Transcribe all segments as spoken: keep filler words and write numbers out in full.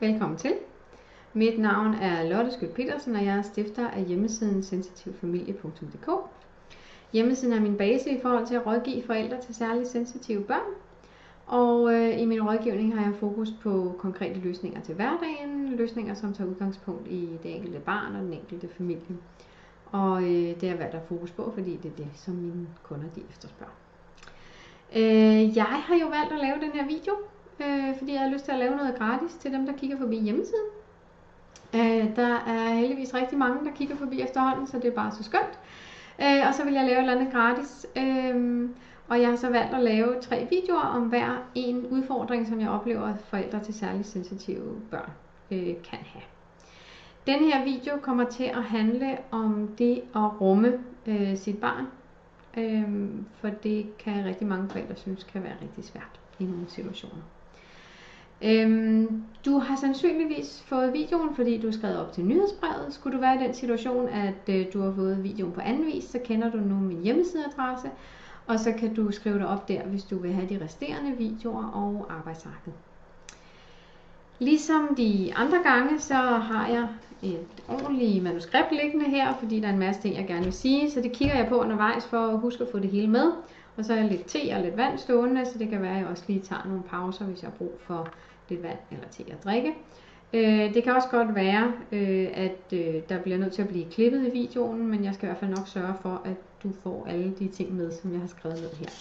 Velkommen til. Mit navn er Lotte Skjødt Petersen, og jeg er stifter af hjemmesiden sensitivfamilie punktum d k. Hjemmesiden er min base i forhold til at rådgive forældre til særligt sensitive børn. Og øh, i min rådgivning har jeg fokus på konkrete løsninger til hverdagen. Løsninger, som tager udgangspunkt i det enkelte barn og den enkelte familie. Og øh, det er hvad der er fokus på, fordi det er det, som mine kunder de efterspørger. Øh, jeg har jo valgt at lave den her video, øh, fordi jeg har lyst til at lave noget gratis til dem, der kigger forbi hjemmesiden. Øh, der er heldigvis rigtig mange, der kigger forbi efterhånden, så det er bare så skønt. Øh, og så vil jeg lave et eller andet gratis. Øh, og jeg har så valgt at lave tre videoer om hver en udfordring, som jeg oplever, at forældre til særligt sensitive børn øh, kan have. Den her video kommer til at handle om det at rumme øh, sit barn. Øh, for det kan rigtig mange forældre synes kan være rigtig svært i nogle situationer. Øhm, du har sandsynligvis fået videoen, fordi du er skrevet op til nyhedsbrevet. Skulle du være i den situation, at øh, du har fået videoen på anden vis, så kender du nu min hjemmesideadresse, og så kan du skrive dig op der, hvis du vil have de resterende videoer og arbejdsarket. Ligesom de andre gange, så har jeg et ordentligt manuskript liggende her, fordi der er en masse ting, jeg gerne vil sige, så det kigger jeg på undervejs for at huske at få det hele med. Og så er jeg lidt te og lidt vand stående, så det kan være, at jeg også lige tager nogle pauser, hvis jeg har brug for lidt vand eller te at drikke. Øh, det kan også godt være, øh, at øh, der bliver nødt til at blive klippet i videoen, men jeg skal i hvert fald nok sørge for, at du får alle de ting med, som jeg har skrevet ned her.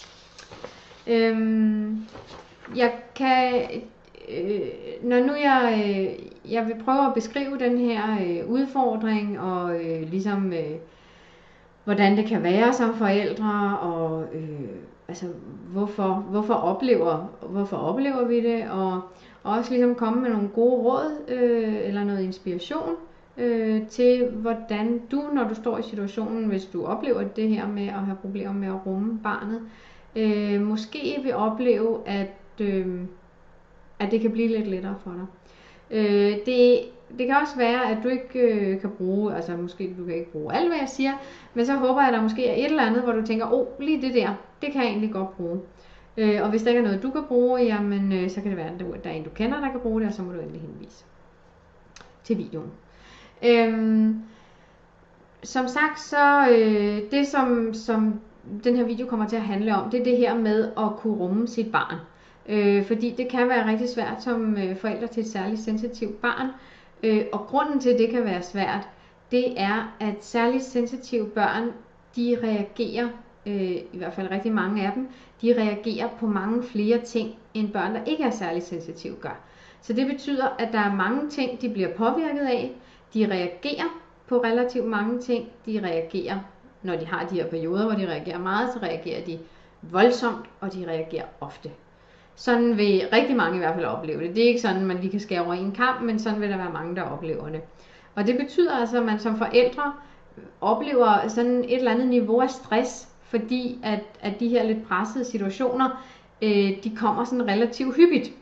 Øh, jeg kan, øh, når nu jeg, øh, jeg vil prøve at beskrive den her øh, udfordring, og øh, ligesom øh, hvordan det kan være som forældre, og øh, altså hvorfor, hvorfor, oplever, hvorfor oplever vi det, og Og også ligesom komme med nogle gode råd øh, eller noget inspiration øh, til, hvordan du, når du står i situationen, hvis du oplever det her med at have problemer med at rumme barnet, øh, måske vil opleve, at, øh, at det kan blive lidt lettere for dig. Øh, det, det kan også være, at du ikke øh, kan bruge, altså måske du kan ikke bruge alt, hvad jeg siger, men så håber jeg, at der måske er et eller andet, hvor du tænker, åh, oh, lige det der, det kan jeg egentlig godt bruge. Øh, og hvis der ikke er noget, du kan bruge, jamen, øh, så kan det være, at der er en, du kender, der kan bruge det, og så må du endelig henvise til videoen. Øhm, som sagt, så øh, det, som, som den her video kommer til at handle om, det er det her med at kunne rumme sit barn. Øh, fordi det kan være rigtig svært som øh, forældre til et særligt sensitivt barn. Øh, og grunden til, at det kan være svært, det er, at særligt sensitive børn, de reagerer, øh, i hvert fald rigtig mange af dem, de reagerer på mange flere ting, end børn, der ikke er særligt sensitive, gør. Så det betyder, at der er mange ting, de bliver påvirket af. De reagerer på relativt mange ting. De reagerer, når de har de her perioder, hvor de reagerer meget, så reagerer de voldsomt, og de reagerer ofte. Sådan vil rigtig mange i hvert fald opleve det. Det er ikke sådan, at man lige kan skære over i en kamp, men sådan vil der være mange, der oplever det. Og det betyder altså, at man som forældre oplever sådan et eller andet niveau af stress, fordi at, at de her lidt pressede situationer, øh, de kommer sådan relativt hyppigt.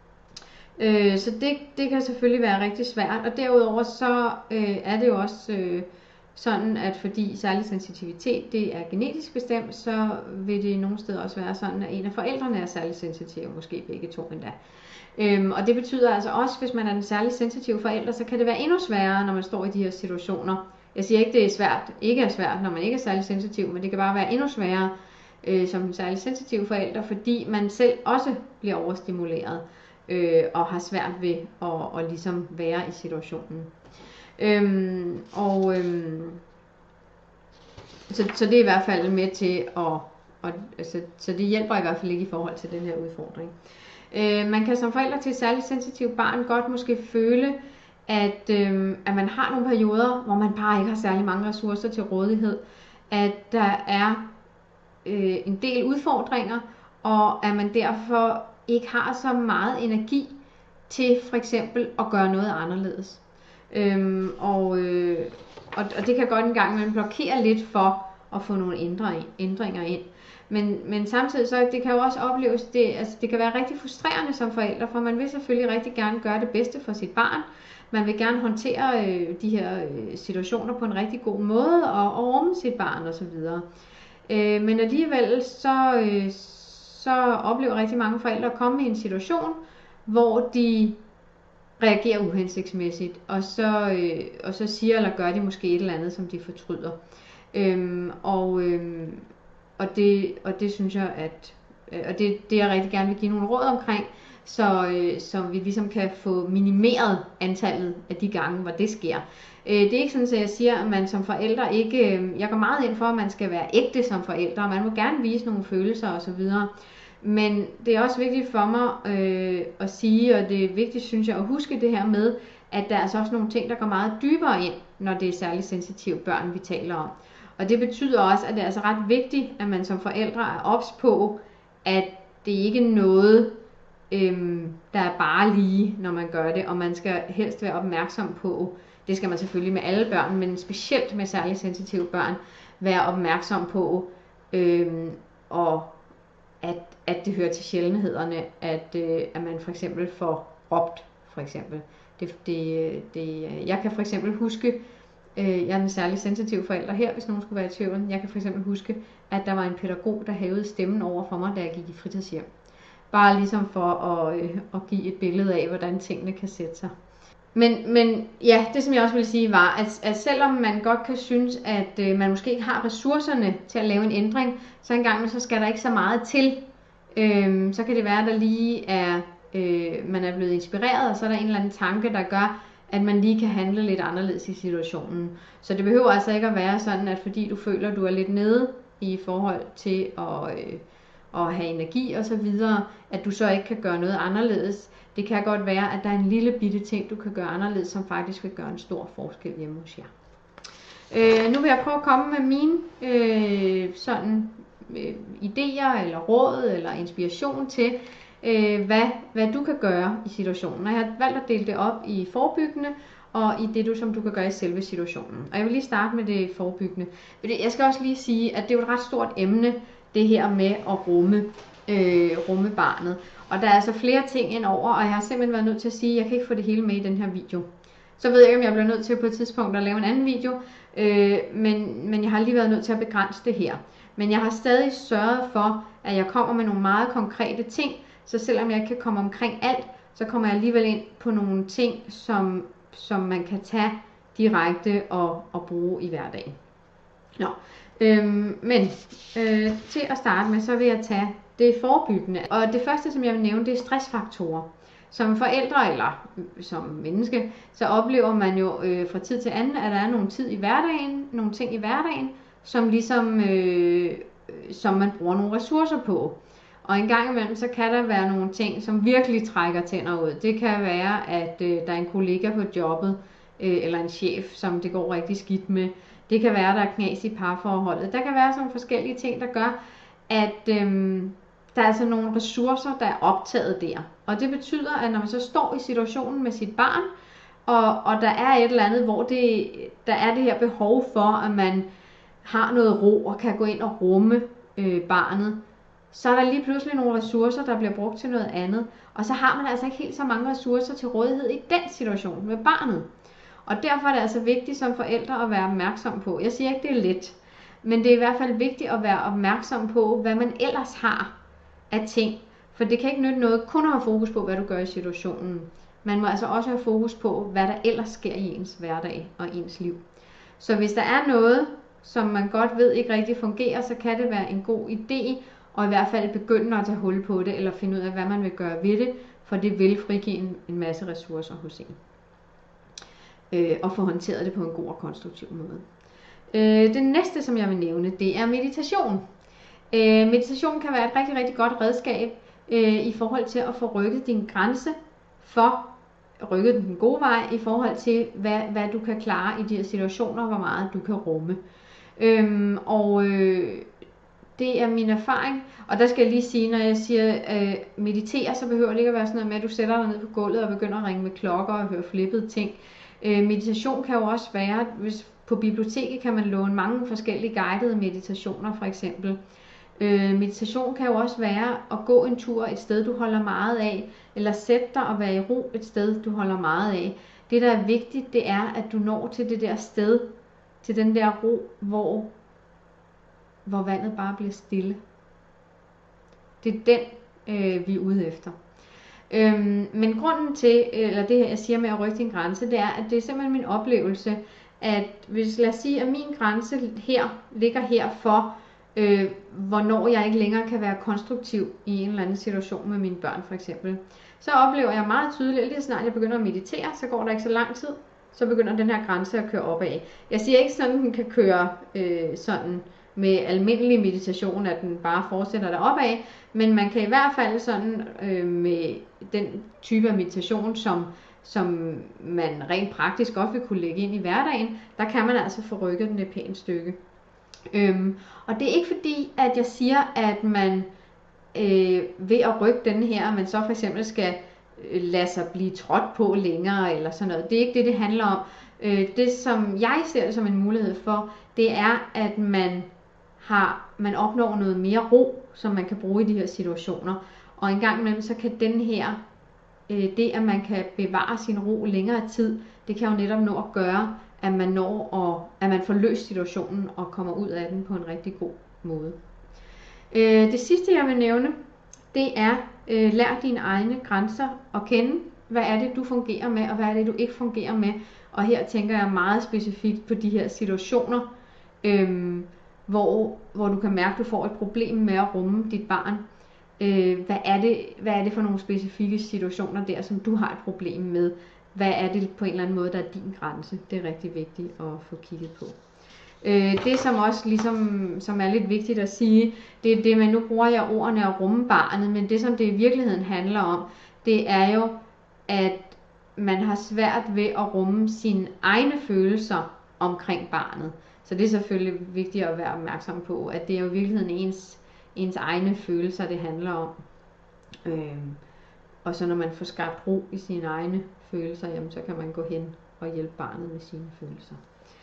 Øh, så det, det kan selvfølgelig være rigtig svært, og derudover så øh, er det jo også øh, sådan, at fordi særlig sensitivitet det er genetisk bestemt, så vil det nogle steder også være sådan, at en af forældrene er særlig sensitiv, måske begge to endda. Øhm, og det betyder altså også, hvis man er en særlig sensitiv forælder, så kan det være endnu sværere, når man står i de her situationer. Jeg siger ikke, det er svært, ikke er svært, når man ikke er særlig sensitiv, men det kan bare være endnu sværere øh, som en særlig sensitiv forælder, fordi man selv også bliver overstimuleret øh, og har svært ved at, at ligesom være i situationen. Øhm, og øhm, så, så det er i hvert fald med til at, at altså, så det hjælper i hvert fald ikke i forhold til den her udfordring. Øh, man kan som forælder til et særligt sensitivt barn godt måske føle, At, øh, at man har nogle perioder, hvor man bare ikke har særlig mange ressourcer til rådighed, at der er øh, en del udfordringer, og at man derfor ikke har så meget energi til for eksempel at gøre noget anderledes. Øhm, og, øh, og, og det kan godt en gang man blokere lidt for at få nogle ændringer ind. Men, men samtidig så det kan jo også opleves, det, altså det kan være rigtig frustrerende som forældre, for man vil selvfølgelig rigtig gerne gøre det bedste for sit barn. Man vil gerne håndtere øh, de her øh, situationer på en rigtig god måde og, og rumme sit barn osv. Øh, men alligevel så, øh, så oplever rigtig mange forældre at komme i en situation, hvor de reagerer uhensigtsmæssigt, og så, øh, og så siger eller gør de måske et eller andet, som de fortryder. Øhm, og, øhm, og, det, og det synes jeg, at og det, det jeg rigtig gerne vil give nogle råd omkring, så, øh, så vi ligesom kan få minimeret antallet af de gange, hvor det sker. Øh, det er ikke sådan, at jeg siger, at man som forældre ikke, øh, jeg går meget ind for, at man skal være ægte som forældre, man må gerne vise nogle følelser osv., men det er også vigtigt for mig øh, at sige, og det er vigtigt, synes jeg, at huske det her med, at der er altså også nogle ting, der går meget dybere ind, når det er særligt sensitive børn, vi taler om. Og det betyder også, at det er altså ret vigtigt, at man som forældre er ops på, at det ikke er noget, øhm, der er bare lige, når man gør det, og man skal helst være opmærksom på, det skal man selvfølgelig med alle børn, men specielt med særligt sensitive børn, være opmærksom på, øhm, og at, at det hører til sjældenhederne, at, øh, at man for eksempel får råbt, for eksempel. Det, det, det, jeg kan for eksempel huske, øh, jeg er en særlig sensitiv forælder her, hvis nogen skulle være i tvivl. Jeg kan for eksempel huske, at der var en pædagog, der hævede stemmen over for mig, da jeg gik i fritidshjem. Bare ligesom for at, øh, at give et billede af, hvordan tingene kan sætte sig. Men, men ja, det som jeg også vil sige var, at, at selvom man godt kan synes, at øh, man måske ikke har ressourcerne til at lave en ændring, så engang så skal der ikke så meget til. Øhm, så kan det være, at der lige er, øh, man er blevet inspireret, og så er der en eller anden tanke, der gør, at man lige kan handle lidt anderledes i situationen. Så det behøver altså ikke at være sådan, at fordi du føler, at du er lidt nede i forhold til at, øh, at have energi og så videre, at du så ikke kan gøre noget anderledes. Det kan godt være, at der er en lille bitte ting, du kan gøre anderledes, som faktisk vil gøre en stor forskel hjemme hos jer. Øh, nu vil jeg prøve at komme med mine øh, sådan øh, idéer eller råd eller inspiration til, øh, hvad, hvad du kan gøre i situationen. Og jeg har valgt at dele det op i forebyggende og i det, du, som du kan gøre i selve situationen. Og jeg vil lige starte med det forebyggende. Jeg skal også lige sige, at det er jo et ret stort emne, det her med at rumme, øh, rumme barnet. Og der er altså flere ting ind over, og jeg har simpelthen været nødt til at sige, at jeg kan ikke få det hele med i den her video. Så ved jeg ikke, om jeg bliver nødt til på et tidspunkt at lave en anden video, øh, men, men jeg har lige været nødt til at begrænse det her. Men jeg har stadig sørget for, at jeg kommer med nogle meget konkrete ting, så selvom jeg ikke kan komme omkring alt, så kommer jeg alligevel ind på nogle ting, som, som man kan tage direkte og, og bruge i hverdagen. Nå. Øhm, men øh, til at starte med, så vil jeg tage det forebyggende. Og det første, som jeg vil nævne, det er stressfaktorer. Som forældre eller som menneske, så oplever man jo øh, fra tid til anden, at der er nogle tid i hverdagen, nogle ting i hverdagen, som ligesom øh, som man bruger nogle ressourcer på. Og en gang imellem, så kan der være nogle ting, som virkelig trækker tænder ud. Det kan være, at øh, der er en kollega på jobbet, øh, eller en chef, som det går rigtig skidt med. Det kan være, at der er knas i parforholdet. Der kan være sådan forskellige ting, der gør, at øhm, der er altså nogle ressourcer, der er optaget der. Og det betyder, at når man så står i situationen med sit barn, og, og der er et eller andet, hvor det, der er det her behov for, at man har noget ro og kan gå ind og rumme øh, barnet, så er der lige pludselig nogle ressourcer, der bliver brugt til noget andet. Og så har man altså ikke helt så mange ressourcer til rådighed i den situation med barnet. Og derfor er det altså vigtigt som forældre at være opmærksom på. Jeg siger ikke, det er let, men det er i hvert fald vigtigt at være opmærksom på, hvad man ellers har af ting. For det kan ikke nytte noget kun at have fokus på, hvad du gør i situationen. Man må altså også have fokus på, hvad der ellers sker i ens hverdag og ens liv. Så hvis der er noget, som man godt ved ikke rigtig fungerer, så kan det være en god idé, og i hvert fald begynde at tage hul på det, eller finde ud af, hvad man vil gøre ved det, for det vil frigive en, en masse ressourcer hos en. Øh, og få håndteret det på en god og konstruktiv måde. Øh, det næste, som jeg vil nævne, det er meditation. Øh, meditation kan være et rigtig, rigtig godt redskab øh, i forhold til at få rykket din grænse for rykket den gode vej i forhold til, hvad, hvad du kan klare i de her situationer, hvor meget du kan rumme. Øhm, og øh, det er min erfaring, og der skal jeg lige sige, når jeg siger øh, meditere, så behøver det ikke at være sådan noget med, at du sætter dig ned på gulvet og begynder at ringe med klokker og høre flippede ting. Øh, meditation kan jo også være, hvis på biblioteket kan man låne mange forskellige guidede meditationer for eksempel. Øh, meditation kan jo også være at gå en tur et sted, du holder meget af, eller sætte dig og være i ro et sted, du holder meget af. Det, der er vigtigt, det er, at du når til det der sted, til den der ro, hvor, hvor vandet bare bliver stille. Det er den, øh, vi er ude efter. Øhm, men grunden til, eller det jeg siger med at rykke din grænse, det er, at det er simpelthen min oplevelse, at hvis lad os sige, at min grænse her ligger her for, øh, hvornår jeg ikke længere kan være konstruktiv i en eller anden situation med mine børn for eksempel, så oplever jeg meget tydeligt, at lige snart jeg begynder at meditere, så går der ikke så lang tid, så begynder den her grænse at køre opad. Jeg siger ikke sådan, at den kan køre øh, sådan med almindelig meditation, at den bare fortsætter deropad, men man kan i hvert fald sådan øh, med den type af meditation, som, som man rent praktisk godt vil kunne lægge ind i hverdagen, der kan man altså få rykket den et pænt stykke. Øhm, og det er ikke fordi, at jeg siger, at man øh, ved at rykke den her, at man så for eksempel skal øh, lade sig blive trådt på længere, eller sådan noget. Det er ikke det, det handler om. Øh, det, som jeg ser det som en mulighed for, det er, at man har, man opnår noget mere ro, som man kan bruge i de her situationer. Og en gang imellem, så kan den her, øh, det at man kan bevare sin ro længere tid, det kan jo netop nå at gøre, at man når og at man får løst situationen og kommer ud af den på en rigtig god måde. Øh, det sidste jeg vil nævne, det er øh, lær dine egne grænser at kende. Hvad er det du fungerer med, og hvad er det du ikke fungerer med? Og her tænker jeg meget specifikt på de her situationer, øh, hvor, hvor du kan mærke, at du får et problem med at rumme dit barn. Øh, hvad, er det, hvad er det for nogle specifikke situationer der, som du har et problem med? Hvad er det på en eller anden måde, der er din grænse? Det er rigtig vigtigt at få kigget på. Øh, det som også ligesom, som er lidt vigtigt at sige, det er det med, nu bruger jeg ordene at rumme barnet, men det som det i virkeligheden handler om, det er jo, at man har svært ved at rumme sine egne følelser omkring barnet. Så det er selvfølgelig vigtigt at være opmærksom på, at det er jo i virkeligheden ens, ens egne følelser, det handler om. Øh, og så når man får skabt ro i sine egne følelser, jamen, så kan man gå hen og hjælpe barnet med sine følelser.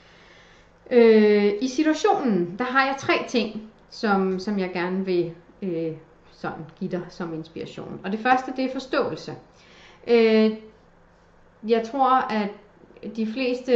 Øh, I situationen, der har jeg tre ting, som, som jeg gerne vil øh, sådan give dig som inspiration. Og det første, det er forståelse. Øh, jeg tror, at de fleste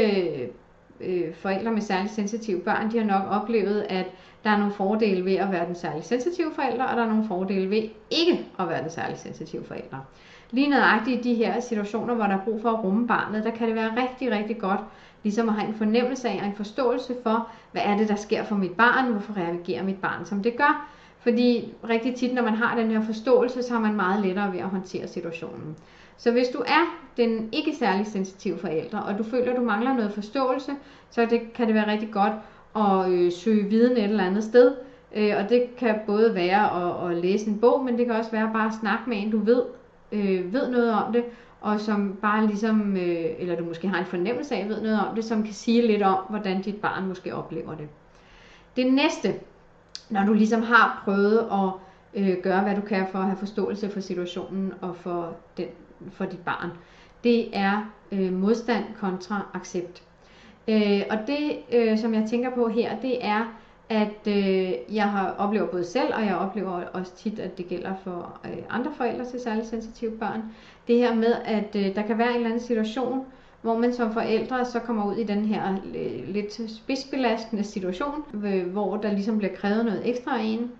øh, forældre med særligt sensitive børn, de har nok oplevet, at der er nogle fordele ved at være den særligt sensitive forælder, og der er nogle fordele ved ikke at være den særligt sensitive forælder. Lige nøjagtigt i de her situationer, hvor der er brug for at rumme barnet, der kan det være rigtig, rigtig godt, ligesom at have en fornemmelse af og en forståelse for, hvad er det, der sker for mit barn, hvorfor reagerer mit barn, som det gør. Fordi rigtig tit, når man har den her forståelse, så har man meget lettere ved at håndtere situationen. Så hvis du er den ikke særlig sensitive forælder, og du føler, at du mangler noget forståelse, så det, kan det være rigtig godt at øh, søge viden et eller andet sted. Øh, og det kan både være at, at læse en bog, men det kan også være bare at snakke med en, du ved, øh, ved noget om det, og som bare ligesom, øh, eller du måske har en fornemmelse af, ved noget om det, som kan sige lidt om, hvordan dit barn måske oplever det. Det næste, når du ligesom har prøvet at øh, gøre, hvad du kan for at have forståelse for situationen og for, den, for dit barn, det er øh, modstand kontra accept. Øh, og det, øh, som jeg tænker på her, det er, at øh, jeg har oplever både selv, og jeg oplever også tit, at det gælder for øh, andre forældre til særligt sensitive børn. Det her med, at øh, der kan være en eller anden situation, hvor man som forældre så kommer ud i den her øh, lidt spidsbelastende situation, øh, hvor der ligesom bliver krævet noget ekstra af en.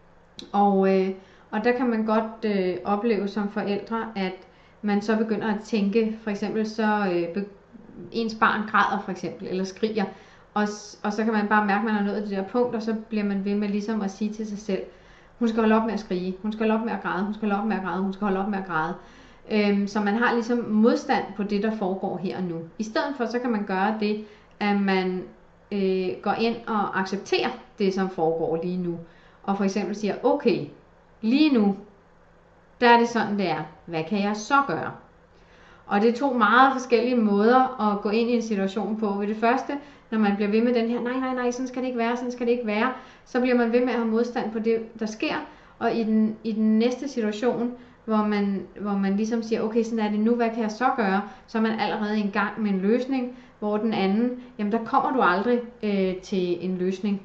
Og, øh, og der kan man godt øh, opleve som forældre, at man så begynder at tænke, for eksempel så øh, ens barn græder for eksempel, eller skriger, og, og så kan man bare mærke, at man har nået det der punkt, og så bliver man ved med ligesom at sige til sig selv, hun skal holde op med at skrige, hun skal holde op med at græde, hun skal holde op med at græde, hun skal holde op med at græde. Øhm, så man har ligesom modstand på det, der foregår her og nu. I stedet for, så kan man gøre det, at man øh, går ind og accepterer det, som foregår lige nu. Og for eksempel siger, okay, lige nu, der er det sådan, det er. Hvad kan jeg så gøre? Og det er to meget forskellige måder at gå ind i en situation på. Ved det første, når man bliver ved med den her, nej, nej, nej, sådan skal det ikke være, sådan skal det ikke være, så bliver man ved med at have modstand på det, der sker. Og i den, i den næste situation, hvor man, hvor man ligesom siger, okay, sådan er det nu, hvad kan jeg så gøre? Så er man allerede i gang med en løsning, hvor den anden, jamen der kommer du aldrig øh, til en løsning.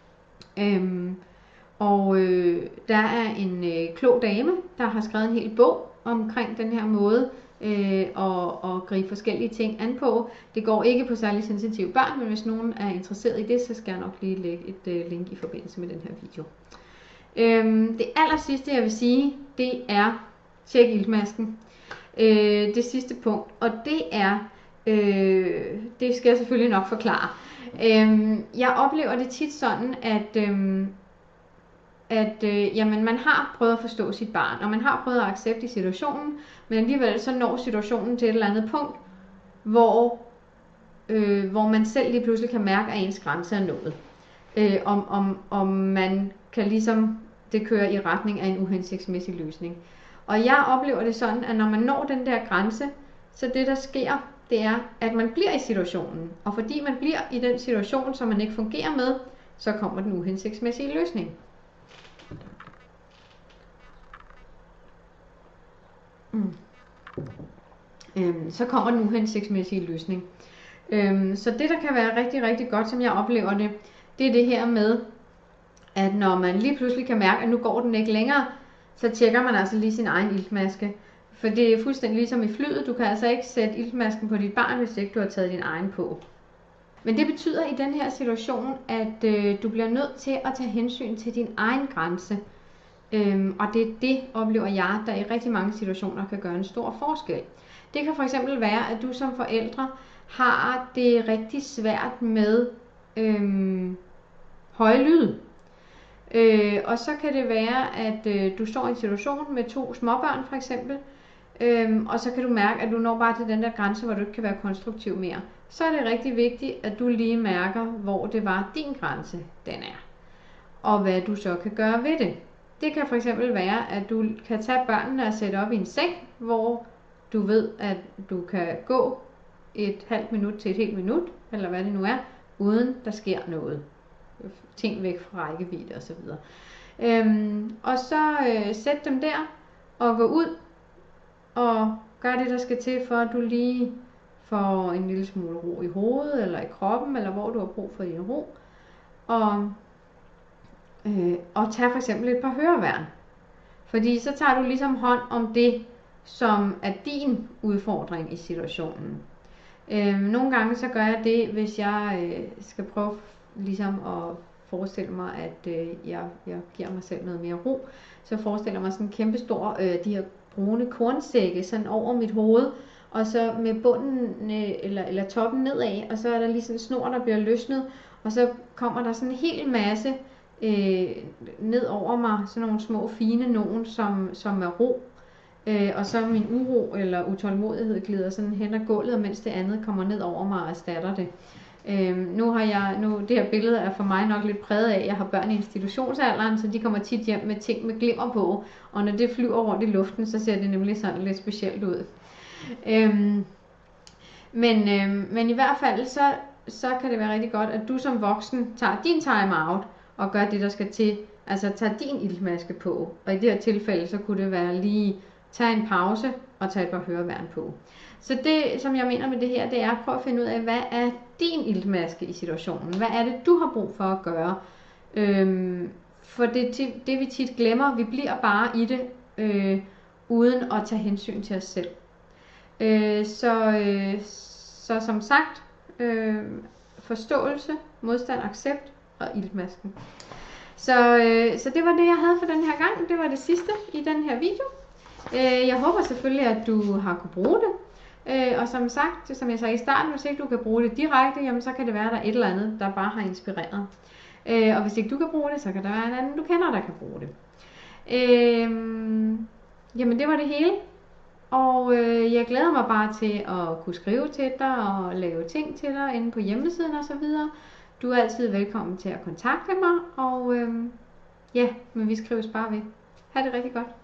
Øhm, og øh, der er en øh, klog dame, der har skrevet en hel bog omkring den her måde, øh, og, og gribe forskellige ting an på. Det går ikke på særligt sensitive børn, men hvis nogen er interesseret i det, så skal jeg nok lige lægge et øh, link i forbindelse med den her video. Øhm, det aller sidste jeg vil sige, det er, tjek iltmasken. Øh, det sidste punkt, og det er, øh, det skal jeg selvfølgelig nok forklare. Øh, jeg oplever det tit sådan, at, øh, at øh, jamen, man har prøvet at forstå sit barn, og man har prøvet at acceptere situationen, men alligevel så når situationen til et eller andet punkt, hvor, øh, hvor man selv lige pludselig kan mærke, at ens grænse er nået. Øh, om, om, om man kan ligesom, det kører i retning af en uhensigtsmæssig løsning. Og jeg oplever det sådan, at når man når den der grænse, så det der sker, det er, at man bliver i situationen. Og fordi man bliver i den situation, som man ikke fungerer med, så kommer den uhensigtsmæssige løsning. Mm. Øhm, så kommer den uhensigtsmæssige løsning. Øhm, så det, der kan være rigtig, rigtig godt, som jeg oplever det, det er det her med, at når man lige pludselig kan mærke, at nu går den ikke længere, så tjekker man altså lige sin egen iltmaske. For det er fuldstændig ligesom i flyet. Du kan altså ikke sætte iltmasken på dit barn, hvis ikke du har taget din egen på. Men det betyder i den her situation, at øh, du bliver nødt til at tage hensyn til din egen grænse. Øhm, og det er det, oplever jeg, der i rigtig mange situationer kan gøre en stor forskel. Det kan for eksempel være, at du som forældre har det rigtig svært med øhm, høje lyde. Øh, og så kan det være, at øh, du står i en situation med to småbørn for eksempel, øh, og så kan du mærke, at du når bare til den der grænse, hvor du ikke kan være konstruktiv mere. Så er det rigtig vigtigt, at du lige mærker, hvor det var din grænse, den er. Og hvad du så kan gøre ved det. Det kan for eksempel være, at du kan tage børnene og sætte op i en seng, hvor du ved, at du kan gå et halvt minut til et helt minut, eller hvad det nu er, uden der sker noget. Ting væk fra rækkevidde og så videre. Øhm, og så øh, sæt dem der og gå ud og gør det, der skal til, for at du lige får en lille smule ro i hovedet eller i kroppen, eller hvor du har brug for din ro. Og, øh, og tag for eksempel et par høreværn. Fordi så tager du ligesom hånd om det, som er din udfordring i situationen. Øh, nogle gange så gør jeg det, hvis jeg øh, skal prøve ligesom at forestille mig, at øh, jeg, jeg giver mig selv noget mere ro, så forestiller jeg mig sådan en kæmpe stor, øh, de her brune kornsække sådan over mit hoved, og så med bunden øh, eller, eller toppen nedad, og så er der lige sådan en snor, der bliver løsnet, og så kommer der sådan en hel masse øh, ned over mig, sådan nogle små fine nogen, som, som er ro, øh, og så min uro eller utålmodighed glider sådan hen ad gulvet, mens det andet kommer ned over mig og erstatter det. Øhm, nu har jeg, nu, det her billede er for mig nok lidt præget af, at jeg har børn i institutionsalderen, så de kommer tit hjem med ting med glimmer på, og når det flyver rundt i luften, så ser det nemlig sådan lidt specielt ud. Øhm, men, øhm, men i hvert fald, så, så kan det være rigtig godt, at du som voksen tager din time out, og gør det, der skal til, altså tager din iltmaske på, og i det her tilfælde, så kunne det være lige tage en pause, og tage et par høreværn på. Så det, som jeg mener med det her, det er at prøve at finde ud af, hvad er din iltmaske i situationen? Hvad er det, du har brug for at gøre? Øhm, for det, det vi tit glemmer, vi bliver bare i det, øh, uden at tage hensyn til os selv. Øh, så, øh, så som sagt, øh, forståelse, modstand, accept og iltmasken. Så, øh, så det var det, jeg havde for den her gang. Det var det sidste i den her video. Øh, jeg håber selvfølgelig, at du har kunne bruge det. Øh, og som sagt, som jeg sagde i starten, hvis ikke du kan bruge det direkte, jamen, så kan det være, at der er et eller andet, der bare har inspireret. Øh, og hvis ikke du kan bruge det, så kan der være en anden, du kender, der kan bruge det. Øh, jamen det var det hele. Og øh, jeg glæder mig bare til at kunne skrive til dig og lave ting til dig inde på hjemmesiden og så videre. Du er altid velkommen til at kontakte mig, og øh, ja, men vi skrives bare ved. Ha' det rigtig godt.